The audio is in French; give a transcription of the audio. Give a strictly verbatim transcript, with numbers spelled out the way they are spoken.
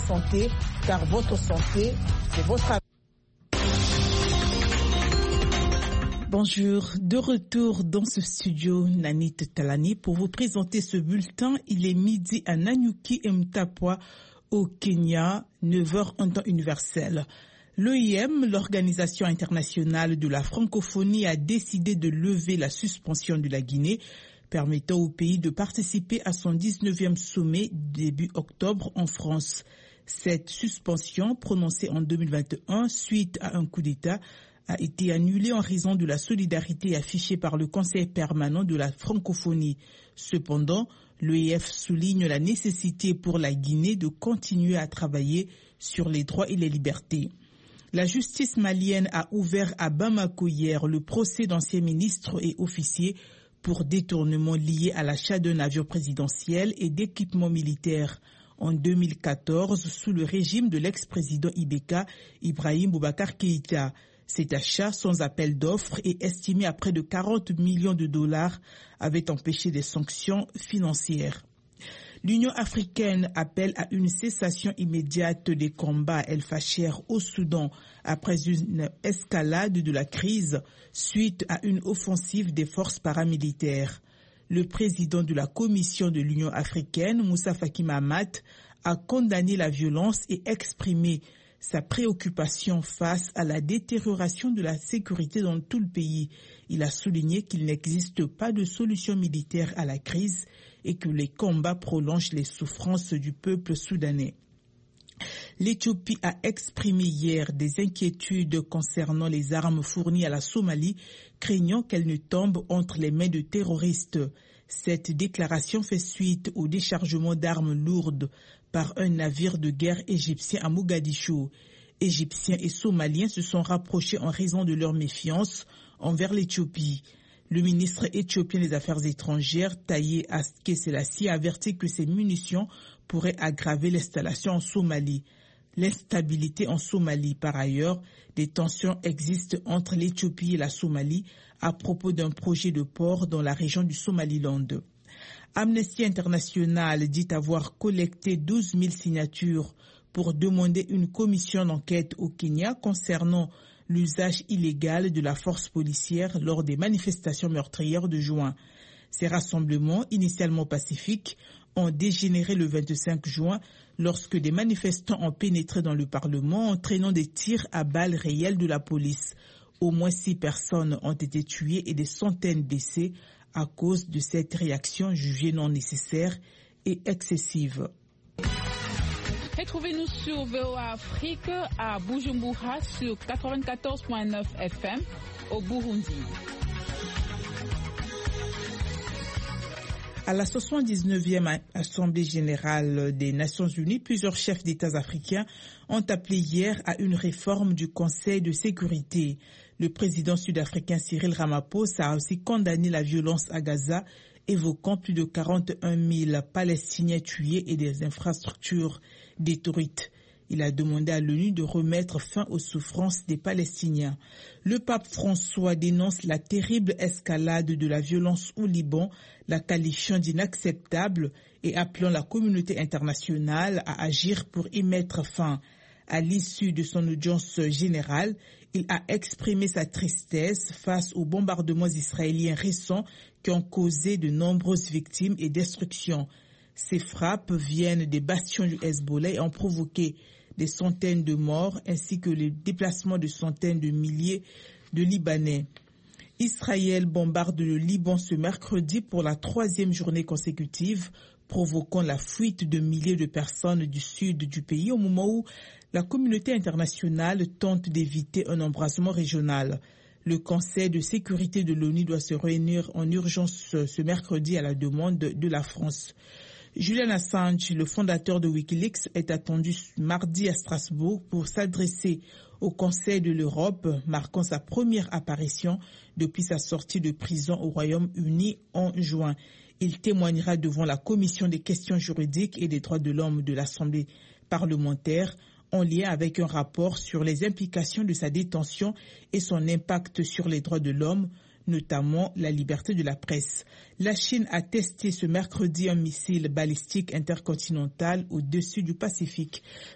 santé, car votre santé, c'est votre avenir. Bonjour, de retour dans ce studio, Nanit Talani, pour vous présenter ce bulletin. Il est midi à Nanyuki et Mtapwa au Kenya, neuf heures en temps universel. L'O I M, l'Organisation internationale de la francophonie, a décidé de lever la suspension de la Guinée, permettant au pays de participer à son dix-neuvième sommet début octobre en France. Cette suspension, prononcée en deux mille vingt et un suite à un coup d'État, a été annulée en raison de la solidarité affichée par le Conseil permanent de la francophonie. Cependant, l'O I F souligne la nécessité pour la Guinée de continuer à travailler sur les droits et les libertés. La justice malienne a ouvert à Bamako hier le procès d'anciens ministres et officiers pour détournement lié à l'achat d'un avion présidentiel et d'équipements militaires en deux mille quatorze sous le régime de l'ex-président Ibeka, Ibrahim Boubacar Keïta. Cet achat, sans appel d'offres et estimé à près de quarante millions de dollars, avait empêché des sanctions financières. L'Union africaine appelle à une cessation immédiate des combats à El Fasher au Soudan après une escalade de la crise suite à une offensive des forces paramilitaires. Le président de la Commission de l'Union africaine, Moussa Faki Mahamat, a condamné la violence et exprimé sa préoccupation face à la détérioration de la sécurité dans tout le pays. Il a souligné qu'il n'existe pas de solution militaire à la crise et que les combats prolongent les souffrances du peuple soudanais. L'Éthiopie a exprimé hier des inquiétudes concernant les armes fournies à la Somalie, craignant qu'elles ne tombent entre les mains de terroristes. Cette déclaration fait suite au déchargement d'armes lourdes par un navire de guerre égyptien à Mogadiscio. Égyptiens et Somaliens se sont rapprochés en raison de leur méfiance envers l'Éthiopie. Le ministre éthiopien des Affaires étrangères, Taye Aske Selassie, a averti que ces munitions pourraient aggraver l'installation en Somalie. L'instabilité en Somalie, par ailleurs, des tensions existent entre l'Éthiopie et la Somalie à propos d'un projet de port dans la région du Somaliland. Amnesty International dit avoir collecté douze mille signatures pour demander une commission d'enquête au Kenya concernant l'usage illégal de la force policière lors des manifestations meurtrières de juin. Ces rassemblements, initialement pacifiques, ont dégénéré le vingt-cinq juin lorsque des manifestants ont pénétré dans le Parlement entraînant des tirs à balles réelles de la police. Au moins six personnes ont été tuées et des centaines blessées à cause de cette réaction jugée non nécessaire et excessive. Retrouvez-nous sur V O A Afrique à Bujumbura sur quatre-vingt-quatorze virgule neuf F M au Burundi. À la soixante-dix-neuvième Assemblée générale des Nations unies, plusieurs chefs d'État africains ont appelé hier à une réforme du Conseil de sécurité. Le président sud-africain Cyril Ramaphosa a aussi condamné la violence à Gaza, évoquant plus de quarante et un mille Palestiniens tués et des infrastructures détruites. Il a demandé à l'ONU de remettre fin aux souffrances des Palestiniens. Le pape François dénonce la terrible escalade de la violence au Liban, la qualifiant d'inacceptable et appelant la communauté internationale à agir pour y mettre fin. À l'issue de son audience générale, il a exprimé sa tristesse face aux bombardements israéliens récents qui ont causé de nombreuses victimes et destructions. Ces frappes viennent des bastions du Hezbollah et ont provoqué des centaines de morts ainsi que le déplacement de centaines de milliers de Libanais. Israël bombarde le Liban ce mercredi pour la troisième journée consécutive, provoquant la fuite de milliers de personnes du sud du pays au moment où la communauté internationale tente d'éviter un embrasement régional. Le Conseil de sécurité de l'ONU doit se réunir en urgence ce mercredi à la demande de la France. Julian Assange, le fondateur de Wikileaks, est attendu mardi à Strasbourg pour s'adresser au Conseil de l'Europe, marquant sa première apparition depuis sa sortie de prison au Royaume-Uni en juin. Il témoignera devant la Commission des questions juridiques et des droits de l'homme de l'Assemblée parlementaire en lien avec un rapport sur les implications de sa détention et son impact sur les droits de l'homme, notamment la liberté de la presse. La Chine a testé ce mercredi un missile balistique intercontinental au-dessus du Pacifique.